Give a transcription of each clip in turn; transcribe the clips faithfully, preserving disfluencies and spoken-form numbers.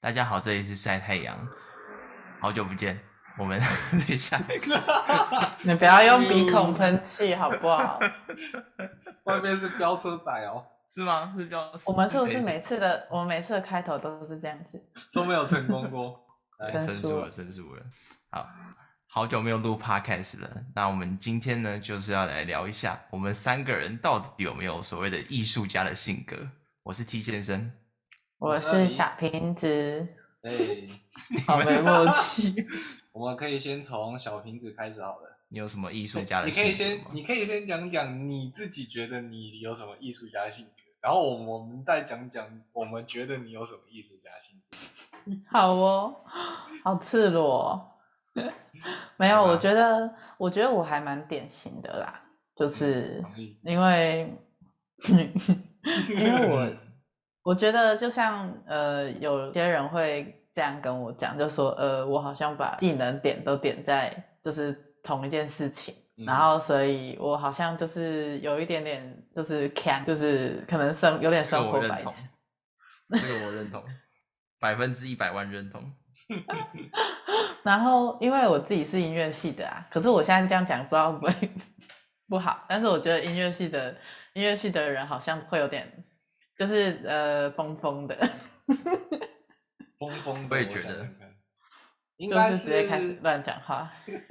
大家好，这里是晒太阳，好久不见。我们等一下， 你不要用鼻孔喷气好不好？ 外面是飙车仔哦， 是吗？是飙？ 我们是不是每次的我们每次的开头都是这样子？ 都没有成功过， 对，申诉了，申诉了。好，好久没有录 podcast 了。那我们今天呢，就是要来聊一下，我们三个人到底有没有所谓的艺术家的性格？我是 T 先生， 我是小瓶子。 哎， 好没默契。 我们可以先从小瓶子开始好了。 你有什么艺术家的性格？ 你可以先，你可以先讲讲你自己觉得你有什么艺术家性格，然后我们再讲讲我们觉得你有什么艺术家性格。 好哦，好赤裸。没有，我觉得，我觉得我还蛮典型的啦，就是因为，因为我。我觉得就像呃，有些人会这样跟我讲，就说呃，我好像把技能点都点在就是同一件事情，嗯、然后所以我好像就是有一点点就是强，就是可能生有点生活白痴。 这个我认同，百分之一百万认同。 然后因为我自己是音乐系的啊，可是我现在这样讲不知道会不会不好，但是我觉得音乐系的音乐系的人好像会有点。就是呃疯疯的， 疯疯的，我也觉得， 应该是直接开始乱讲话。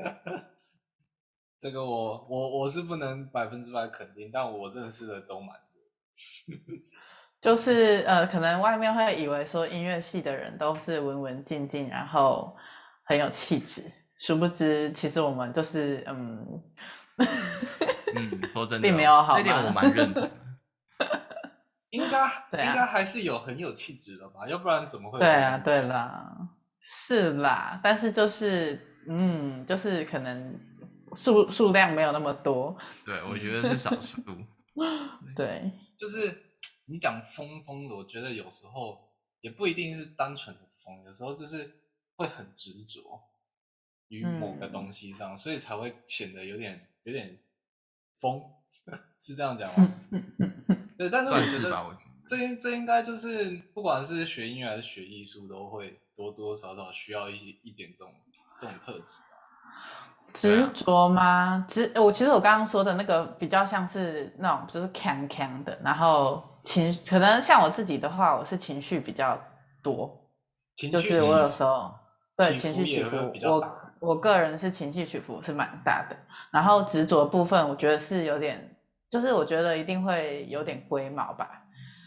这个我我我是不能百分之百肯定，但我认识的都蛮多。 就是呃，可能外面会以为说音乐系的人都是文文静静，然后很有气质，殊不知其实我们就是嗯， 嗯，说真的， 并没有好吗？ 这点我蛮认同。 应该、啊、应该还是有很有气质的吧，要不然怎么会？ 对啊，对啦，是啦，但是就是嗯，就是可能数数量没有那么多。 对，我觉得是少数。 对， 就是你讲疯疯的，我觉得有时候也不一定是单纯的疯，有时候就是会很执着于某个东西上，嗯、所以才会显得有点有点疯，是这样讲吗？对，但是我觉得这这应该就是不管是学音乐还是学艺术，都会多多少少需要一些一点这种这种特质啊。 执着吗？执我其实我刚刚说的那个比较像是那种就是锵锵的，然后情可能像我自己的话，我是情绪比较多，就是我有时候对情绪起伏，我我个人是情绪起伏是蛮大的，然后执着部分我觉得是有点。就是我觉得一定会有点龟毛吧，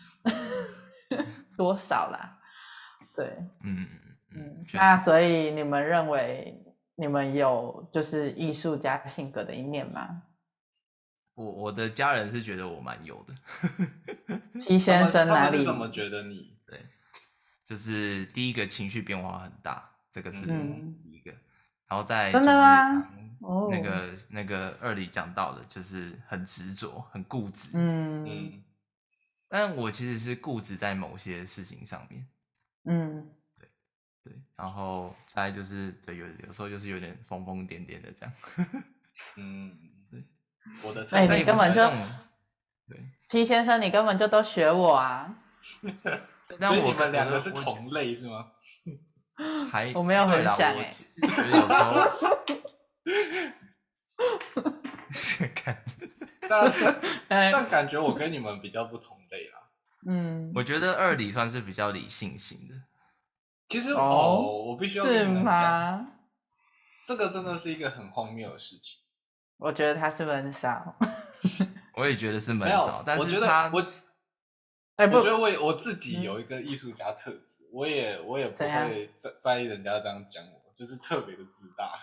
多少啦，对， 嗯嗯，那所以你们认为你们有就是艺术家性格的一面吗？ 我我的家人是觉得我蛮有的。 T 先生哪里？ 他们是怎么觉得你？ 对，就是第一个情绪变化很大，这个是第一个，嗯、然后再就是真的吗？ 嗯、那个、oh. 那个二里讲到的，就是很执着、很固执。 嗯嗯， 但我其实是固执在某些事情上面。 嗯， 对对，然后再就是对有有时候就是有点疯疯癫癫的这样。 嗯，对，我的哎、欸，你根本就对 T 先生，你根本就都学我啊。 所以你们两个是同类是吗？ 还我没有很想哎、 欸，有时候看，但是这样感觉我跟你们比较不同类啦。 嗯， 我觉得二里算是比较理性型的。 其实哦，哦我必须要跟你们讲，这个真的是一个很荒谬的事情。 我觉得他是闷骚， 我也觉得是闷骚，但是他我。 欸、 我觉得我我自己有一个艺术家特质，嗯、我也我也不会在在意人家这样讲我，就是特别的自大。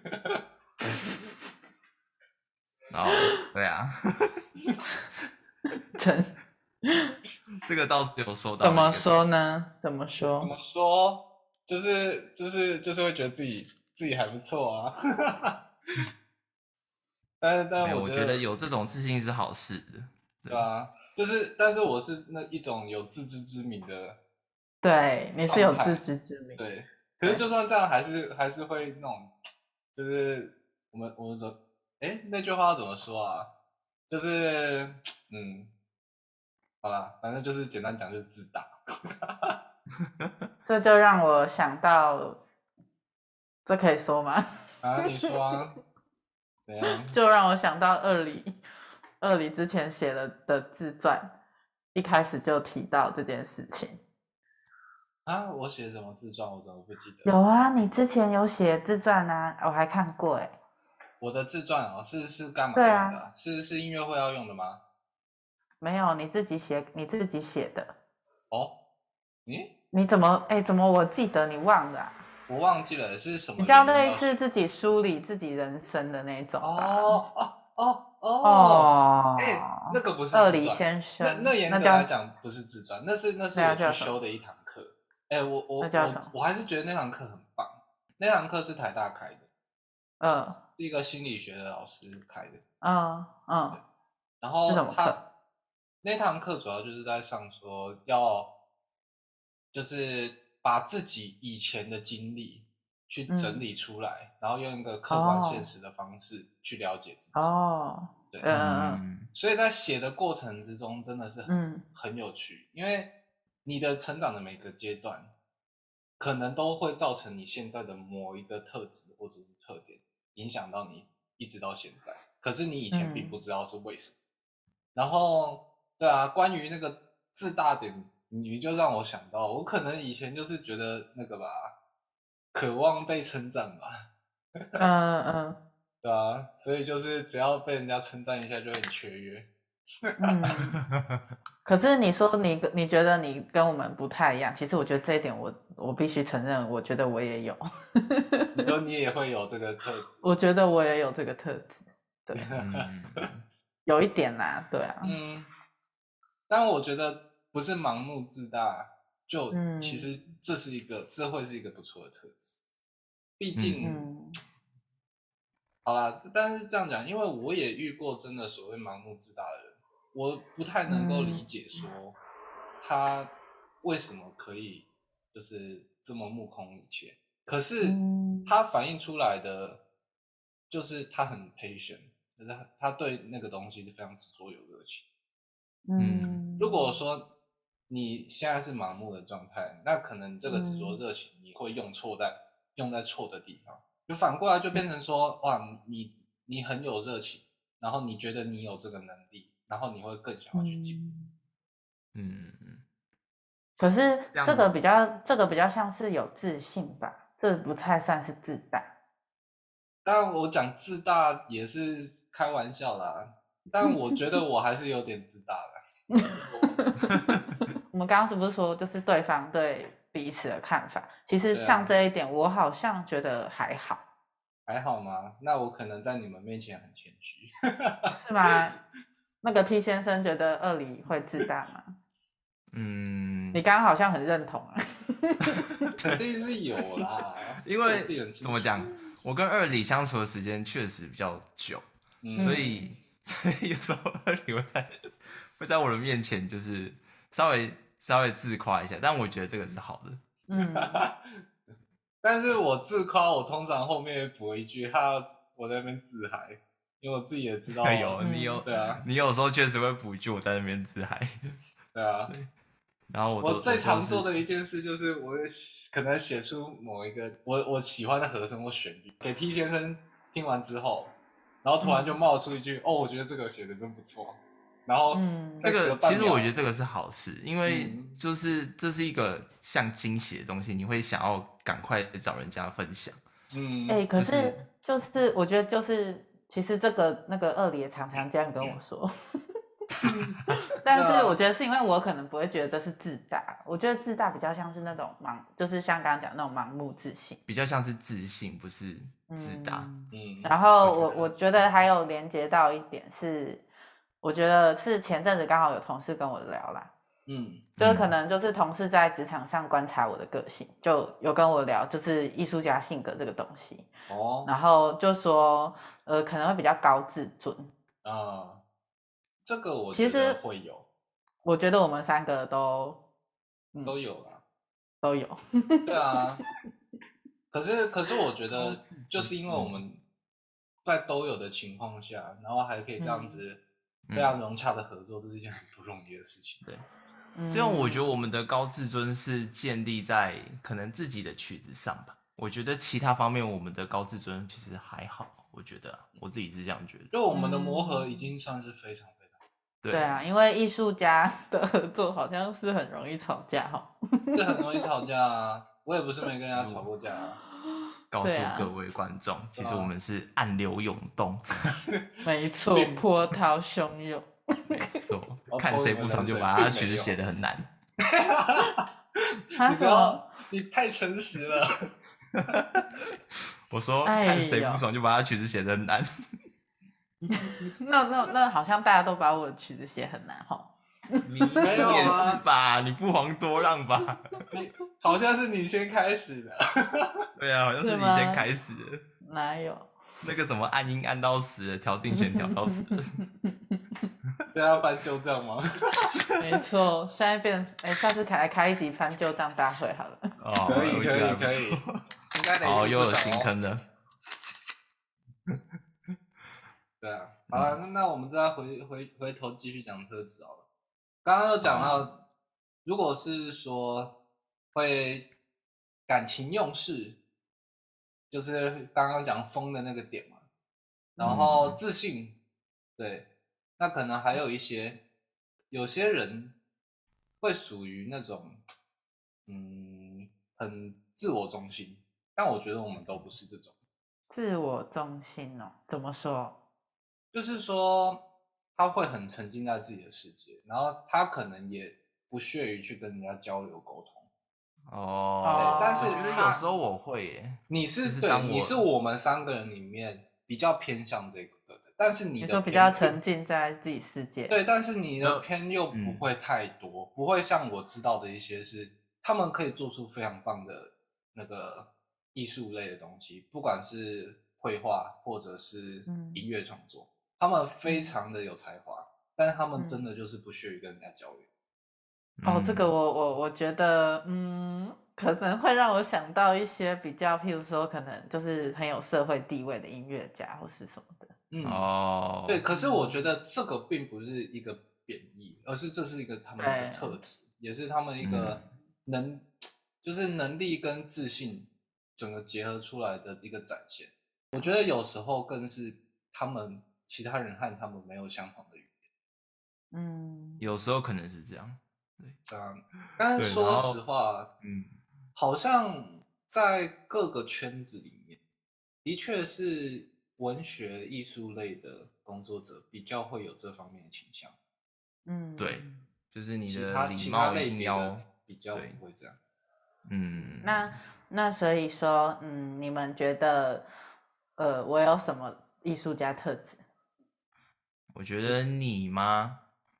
哦，对啊， 真， 这个倒是有说到。 怎么说呢？怎么说？ 怎么说？就是就是就是会觉得自己自己还不错啊。但是但是我觉得有这种自信是好事的， 对, 对啊。就是，但是我是那一种有自知之明的， 对，你是有自知之明， 对。可是就算这样，还是还是会那种，就是我们我们说，哎，那句话要怎么说啊？就是，嗯，好啦，反正就是简单讲，就是自大。 这就让我想到，这可以说吗？ 啊，你说啊，怎样？ 就让我想到二里，二里之前写了的自传，一开始就提到这件事情。 啊，我写什么自传，我怎么不记得？ 有啊，你之前有写自传啊，我还看过哎。 我的自传哦，是是干嘛对用的、 啊， 是是音乐会要用的吗？ 没有，你自己写，你自己写的。 哦，咦， 你怎么哎？怎么我记得你忘了、啊？ 我忘记了是什么比较原因要写？ 类似自己梳理自己人生的那种吧。 哦哦哦哦，哎，那哦， 个不是二里自传， 先生， 那那严格那叫来讲不是自传，那是那是那我去叫什么？ 修的一堂课。哎，我我那叫什么？ 我我还是觉得那堂课很棒，那堂课是台大开的， 嗯是一个心理学的老师开的。 嗯嗯， 然是什么课？ 后他那堂课主要就是在上说要，就是把自己以前的经历去整嗯， 理出来，然后用一个客观现哦实的方式去了解自己。 哦， 对， 嗯嗯嗯所以在写的过程之中真的是很嗯很有趣，因为你的成长的每个阶段，可能都会造成你现在的某一个特质或者是特点，影响到你一直到现在。可是你以前并不嗯知道是为什么。然后，对啊，关于那个自大点，你就让我想到，我可能以前就是觉得那个吧，渴望被称赞吧， 嗯嗯对啊，所以就是只要被人家称赞一下就很雀跃。 嗯。可是你说你你觉得你跟我们不太一样，其实我觉得这一点我我必须承认，我觉得我也有。 你说你也会有这个特质， 我觉得我也有这个特质，对， 嗯有一点啦，对啊， 嗯，但我觉得不是盲目自大，就其嗯实这是一个，这会是一个不错的特质。毕嗯竟， 嗯好啦，但是这样讲，因为我也遇过真的所谓盲目自大的人，我不太能够理嗯解说他为什么可以就是这么目空一切，可是嗯他反映出来的就是他很 patient，就是他他对那个东西是非常执着有热情。 嗯如果嗯说你现在是盲目的状态，那可能这个执着嗯热情你会用错在用在错的地方，就反过来就变成说，哇，你你很有热情，然后你觉得你有这个能力，然后你会更想要去进步。 嗯。 嗯， 可是这样这个比较，这个比较像是有自信吧，这不太算是自大。 当然，我讲自大也是开玩笑啦，但我觉得我还是有点自大的。 我们刚刚是不是说，就是对方对彼此的看法？其实对啊像这一点，我好像觉得还好， 还好吗？那我可能在你们面前很谦虚。 是吗？那个 T 先生觉得二里会自大吗？ 嗯， 你刚刚好像很认同啊。 肯定是有啦， 因为这我自己很清楚怎么讲，我跟二里相处的时间确实比较久， 嗯所以所以有时候二里会在会在我的面前就是稍微稍微自夸一下，但我觉得这个是好的。 嗯， 但是我自夸，我通常后面补一句，他我在那边自嗨，因为我自己也知道， 有你有、 对啊， 你有时候确实会补一句我在那边自嗨， 对啊。 然后我都我最常做的的一件事就是，我可能写出某一个我我喜欢的和声或旋律，给 T 先生听完之后，然后突然就冒出一句：“哦，我觉得这个写的真不错。”然后嗯这再隔个其实半秒， 我觉得这个是好事，因为嗯就是这是一个像惊喜的东西，你会想要赶快找人家分享。 嗯， 哎、可就是是就是我觉得就是，其实这个那个二里也常常这样跟我说。但是我觉得是因为我可能不会觉得这是自大，我觉得自大比较像是那种盲，就是像刚刚讲那种盲目自信， 比较像是自信，不是自大。 嗯。 嗯， 然后我我觉得我觉得还有连接到一点是，我觉得是前阵子刚好有同事跟我聊啦， 嗯就是可能就是同事在职场上观察我的个性，就有跟我聊就是艺术家性格这个东西， 哦然后就说呃可能会比较高自尊， 啊，这个我其觉得实会有， 我觉得我们三个都嗯都有啦。 都有， 对啊，可是可是我觉高得自尊就是因为我们在都有的情况下，然后还可以这样嗯子非常融洽的合作，这是一件很不容易的事情。 对， 嗯这样我觉得我们的高自尊是建立在可能自己的曲子上吧。我觉得其他方面我们的高自尊其实还好，我觉得、啊、我自己是这样觉得。 就我们的磨合已经算是非常非常对对啊，因为艺术家的合作好像是很容易吵架哈。 这很容易吵架啊！我也不是没跟人家吵过架啊。 告诉对啊各位观众，其实对啊我们是暗流涌动， 没错， 并波涛汹涌。 没错， 我看谁不爽就把他曲子写得很难。 他你不要，你太诚实了。 我说哎呦看谁不爽就把他曲子写得很难。 那那那好像大家都把我的曲子写很难哈。 你没有啊也是吧？你不遑多让吧？ 你好像是你先开始的。 对啊，好像是你是吗先开始的。 哪有？ 那个什么按音按到死了，调定弦调到死了。 对啊，翻旧账吗？ 没错，现在变哎，下次来开一集翻旧账大会好了。 哦， 可以我觉得还不可以可以错应该得好， 吃又有不少哦。 新坑了。 对啊，好了，那那我们再回回回头继续讲特质好了。刚刚有讲到，如果是说会感情用事，就是刚刚讲疯的那个点嘛，然后自信，对，那可能还有一些，有些人会属于那种，嗯，很自我中心，但我觉得我们都不是这种。 自我中心哦，怎么说？ 就是说他会很沉浸在自己的世界，然后他可能也不屑于去跟人家交流沟通。 哦， 对，但是我觉得有他时候我会耶。 你就是是当对， 我你是我们三个人里面比较偏向这个的，但是你的你说比偏较沉浸在自己世界。 对，但是你的呃偏又不嗯会太多，不会像我知道的一些是，他们可以做出非常棒的那个艺术类的东西，不管是绘画或者是嗯音乐创作，他们非常的有才华，但是他们嗯真的就是不屑于跟人家交流。 哦，这个嗯我我我觉得，嗯，可能会让我想到一些比较，譬如说，可能就是很有社会地位的音乐家或是什么的。 嗯， 哦， 对，可是我觉得这个并不是一个贬义，而是这是一个他们的对特质，也是他们一个能，就是能力跟自信整个结合出来的一个展现。我觉得有时候更是他们其他人和他们没有相同的语言。 嗯， 有时候可能是这样。 对啊，但是对说然后实话， 嗯， 好像在各个圈子里面，的确是文学艺术类的工作者比较会有这方面的倾向。 嗯， 对，就是你其的礼他其他貌一类别定要的比较对不会这样。 嗯， 那那所以说，嗯，你们觉得，呃，我有什么艺术家特质？ 我觉得你吗？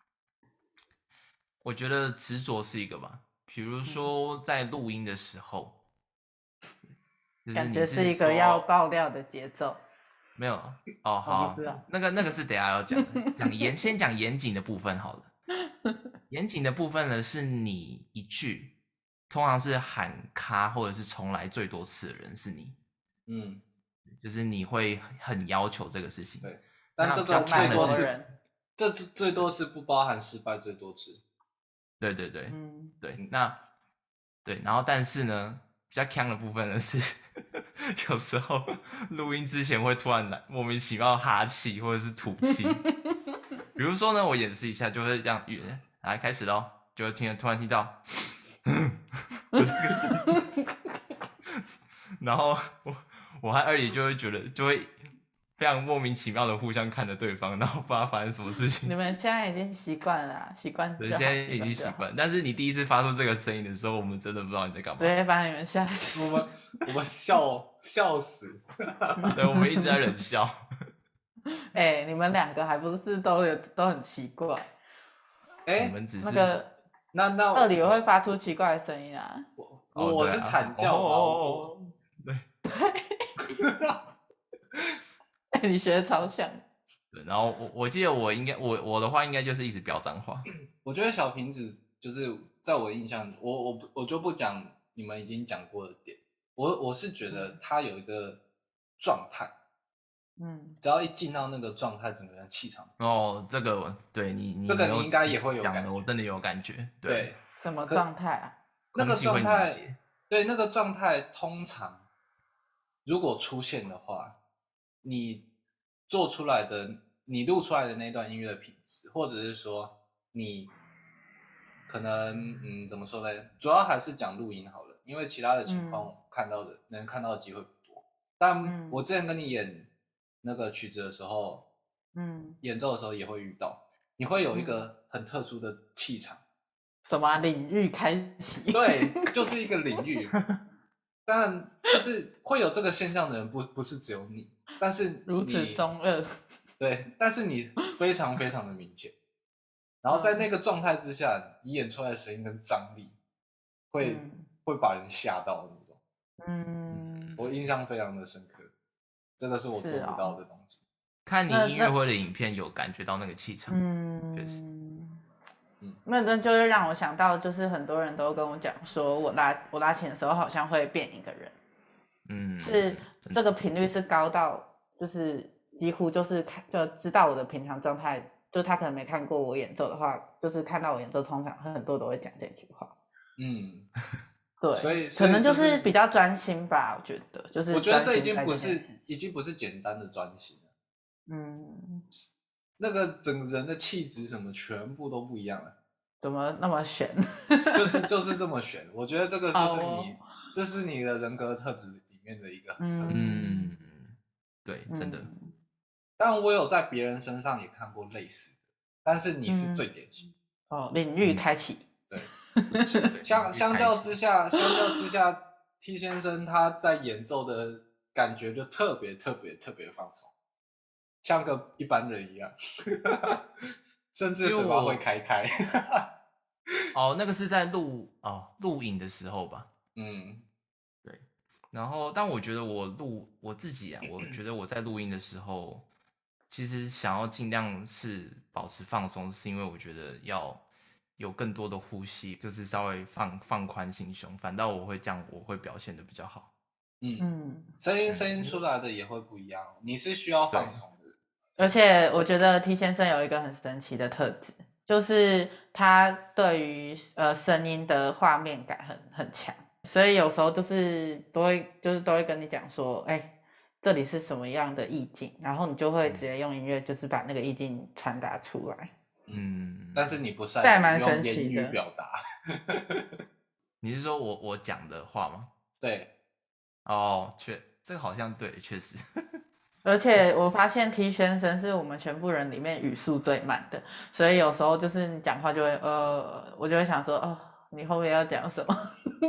我觉得执着是一个吧，比如说在录音的时候，就是感觉你是是一个说要爆料的节奏。 没有哦，好不是啊， 那个那个是等一下要讲的，讲严先讲严谨的部分好了。严谨的部分呢，是你一句，通常是喊卡或者是重来最多次的人是你， 嗯， 就是你会很要求这个事情。 对，但那这个比较看的是最多是人， 这最最多是不包含失败最多次。 对对对、 嗯， 对，那对，然后但是呢，比较强的部分呢是，有时候录音之前会突然来莫名其妙哈气或者是吐气。比如说呢，我演示一下，就会这样，来开始咯，就会听突然听到这个声音，然后我我和二爷就会觉得就会非常莫名其妙的互相看着对方，然后不知道发生什么事情。 你们现在已经习惯了啊，习惯对， 就好， 现在已经习就好习惯，但是你第一次发出这个声音的时候，我们真的不知道你在干嘛直。接把你们吓死。 我们我们笑笑死。 对，我们一直在冷笑。 哎、你们两个还不是都有都很奇怪？ 哎、 我们只是那个那那二里会发出奇怪的声音啊。 我哦对啊我是惨叫吧？我哦对哎、你学的超像。 对，然后我我记得我应该我我的话应该就是一直飙脏话。 我觉得小瓶子就是在我印象，我我不我就不讲你们已经讲过的点，我我是觉得他有一个状态， 嗯， 只要一进到那个状态，整个人气场哦，这个我对你你这个有你应该也会有讲感觉， 的我真的有感觉。对， 对， 什么可状态啊？ 那个空气会凝状态， 结。 对，那个状态通常如果出现的话，你做出来的，你录出来的那段音乐的品质，或者是说你可能，嗯，怎么说呢？主要还是讲录音好了，因为其他的情况嗯我看到的能看到的机会不多。但嗯我之前跟你演那个曲子的时候， 嗯演奏的时候也会遇到，你会有一嗯， 个很特殊的气场， 什么啊领域开启？ 对，就是一个领域。但就是会有这个现象的人不不是只有你，但是如此你中二。 对，但是你非常非常的明显。然后在那个状态之下，你演出来的声音跟张力会、 嗯会把人吓到的那种。 嗯， 我印象非常的深刻，这个是我做是不到的哦。 东西。 看你那那音乐会的影片有感觉到那个气场，确实。 嗯， 嗯那那就会让我想到，就是很多人都跟我讲说，我拉我拉琴的时候好像会变一个人， 嗯， 是真的这个频率是高到，就是几乎就是看就知道我的平常状态，就他可能没看过我演奏的话，就是看到我演奏，通常很多都会讲这句话。 嗯， 对， 所以所以可能就就是比较专心吧，我觉得就是我觉得这已专心在这件经不是事情。 已经不是简单的专心了， 嗯， 那个整人的气质什么全部都不一样了。 怎么那么悬？ 就是就是这么选，我觉得这个就好是你， 哦， 这是你的人格特质里面的一个很特殊的。 嗯，对，真的。 嗯当然，我有在别人身上也看过类似的，但是你是嗯， 最典型。 哦，领域嗯开启。 对， 对相相较之下， 下，相较之下，T 先生他在演奏的感觉就特别特别特别放松，像个一般人一样，甚至因为嘴巴会我开开。 哦，那个是在录哦录影的时候吧。 嗯对，然后但我觉得我录我自己啊，我觉得我在录音的时候，其实想要尽量是保持放松，是因为我觉得要有更多的呼吸，就是稍微放放宽心胸，反倒我会这样，我会表现的比较好。 嗯， 嗯， 声音声音出来的也会不一样，你是需要放对松的人。 而且我觉得 T 先生有一个很神奇的特质，就是他对于呃声音的画面感很很强，所以有时候就是都会就是都会跟你讲说，哎，这里是什么样的意境，然后你就会直接用音乐就是把那个意境传达出来。 嗯，但是你不善于这还蛮神用言奇的。 语表达。 你是说我我讲的话吗？ 对， 哦，确这个好像对，确实。 而且我发现 T 先生是我们全部人里面语速最慢的，所以有时候就是你讲话就会呃，我就会想说哦，你后面要讲什么？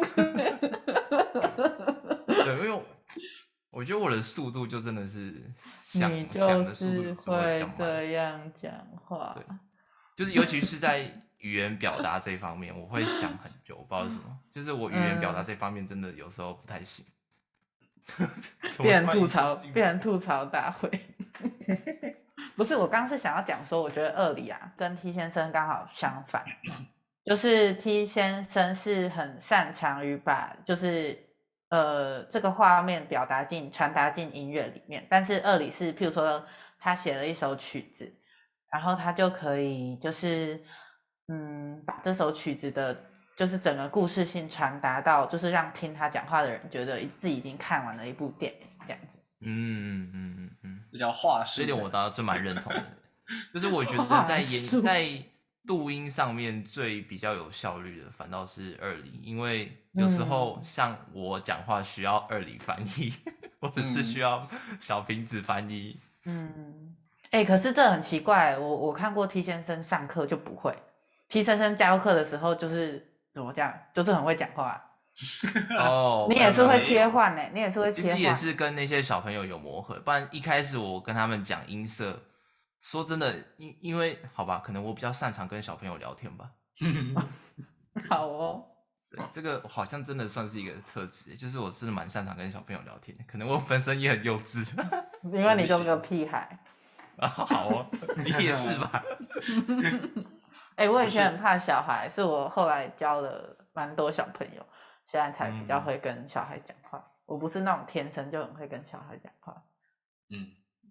对，因为我我觉得我的速度就真的是想你就想的速度是有时候会比较会慢。 这样讲话。 对，就是尤其是在语言表达这方面，我会想很久，我不知道为什么，就是我语言表达嗯这方面真的有时候不太行。 变成吐槽， 变变成吐槽大会。不是，我刚是想要讲说，我觉得二里啊跟 T 先生刚好相反，就是 T 先生是很擅长于把就是呃这个画面表达进传达进音乐里面，但是二里是譬如说他写了一首曲子，然后他就可以就是嗯把这首曲子的。就是整个故事性传达到，就是让听他讲话的人觉得自己已经看完了一部电影这样子。 嗯嗯嗯嗯嗯， 这叫话术。 这点我倒是蛮认同的。就是我觉得在话术演在录音上面最比较有效率的，反倒是二里，因为有时候嗯像我讲话需要二里翻译，或者是需要小瓶子翻译。 嗯，哎、欸，可是这很奇怪，我我看过 T 先生上课就不会，T 先生教课的时候就是怎么讲，就是很会讲话。 哦， 你也是会切换。 换呢，你也是会切换。 其实也是跟那些小朋友有磨合，不然一开始我跟他们讲音色，说真的，因因为好吧，可能我比较擅长跟小朋友聊天吧。 好哦， 对，这个好像真的算是一个特质，就是我真的蛮擅长跟小朋友聊天的，可能我本身也很幼稚。 因为你就是个屁孩。 啊，好哦，你也是吧？ 哎、欸，我以前很怕小孩，是我后来教了蛮多小朋友，现在才比较会跟小孩讲话。嗯、我不是那种天生就很会跟小孩讲话。 嗯，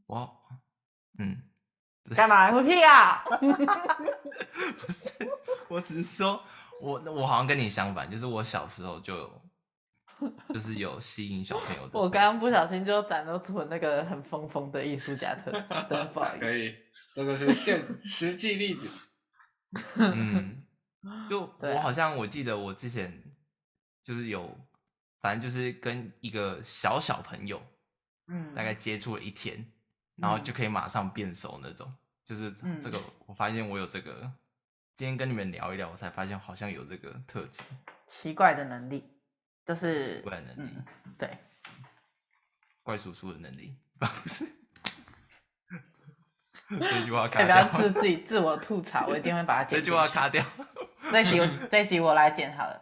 我，嗯， 干嘛？个屁啊！ 不是，我只是说，我我好像跟你相反，就是我小时候就有，就是有吸引小朋友的。 我刚刚不小心就展露出那个很疯疯的艺术家特质，真的不好意思。 可以，这个是现实际例子。 嗯，就对啊我好像我记得我之前就是有，反正就是跟一个小小朋友， 嗯， 大概接触了一天，然后就可以马上变熟那种。就是嗯这个，我发现我有这个。今天跟你们聊一聊，我才发现好像有这个特质。 奇怪的能力，就是奇怪的能力， 嗯，对， 怪叔叔的能力，不是。这句话要卡不要掉。 自自己自我吐槽？我一定会把它剪这进去。 句话卡掉。 这一集我这一集我来剪好了。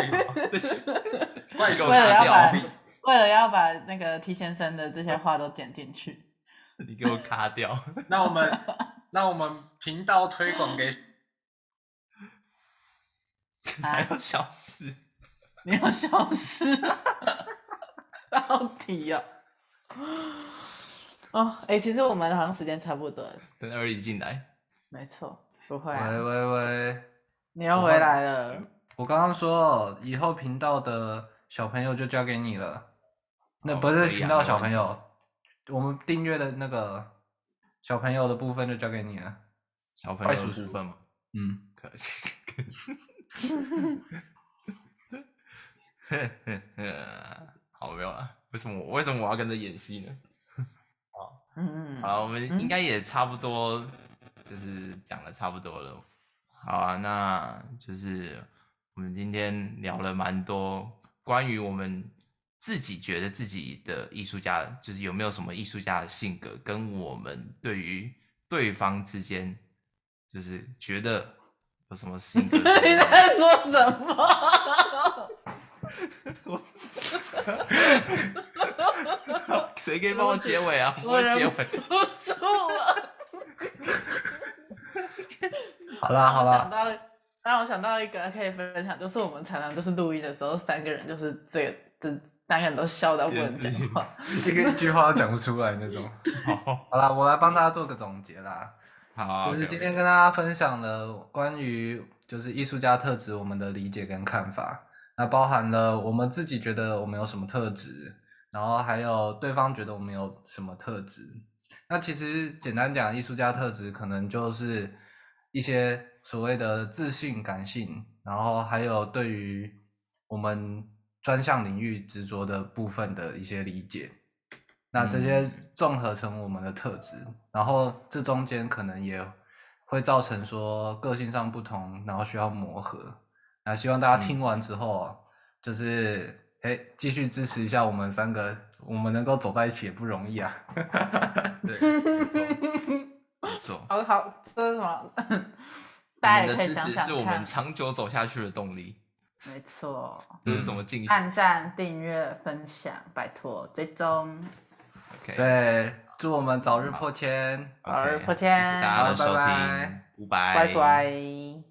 怪兽为了要把掉为了要把那个 T 先生的这些话都剪进去。 你给我卡掉。 那我们那我们频道推广给， 还要小事？ 你要笑死！到底啊？哦，哎、欸，其实我们好像时间差不多了。 等二姨进来。 没错，不会啊。 喂喂喂， 你又回来了。 我刚刚说以后频道的小朋友就交给你了。那哦不是可以啊频道没问题小朋友，我们订阅的那个小朋友的部分就交给你了。 小朋友的怪叔叔部分吗？ 嗯， 可惜。好，没有了。为什么我为什么我要跟着演戏呢？ 嗯， 好，我们嗯应该也差不多，就是讲的差不多了。好啊，那就是我们今天聊了蛮多关于我们自己觉得自己的艺术家，就是有没有什么艺术家的性格，跟我们对于对方之间，就是觉得有什么性格。 你在说什么？ 谁可以帮我结尾啊？我会结尾。 不是我。 好啦好啦， 让我想到，让我想到一个可以分享，就是我们常常就是录音的时候，三个人就是这个，就三个人都笑到不能讲话。 一个一句话都讲不出来那种。 好， 好啦，我来帮大家做个总结啦。 好， 就是今天跟大家分享了关于就是艺术家特质我们的理解跟看法，那包含了我们自己觉得我们有什么特质，然后还有对方觉得我们有什么特质。那其实简单讲，艺术家特质可能就是一些所谓的自信、感性，然后还有对于我们专项领域执着的部分的一些理解。那这些综合成我们的特质，然后这中间可能也会造成说个性上不同，然后需要磨合。那希望大家听完之后，啊，就是哎继续支持一下我们三个，我们能够走在一起也不容易啊。 对，没错。 好好，这是什么？ 你大家也们的支可以想想持是我们看。 长久走下去的动力。 没错， 这是什么竞选？ 按赞、订阅、分享，拜托追踪。 OK， 对，祝我们早日破千。 早日 OK， 破谢谢千大家的收好拜听拜， 拜拜拜。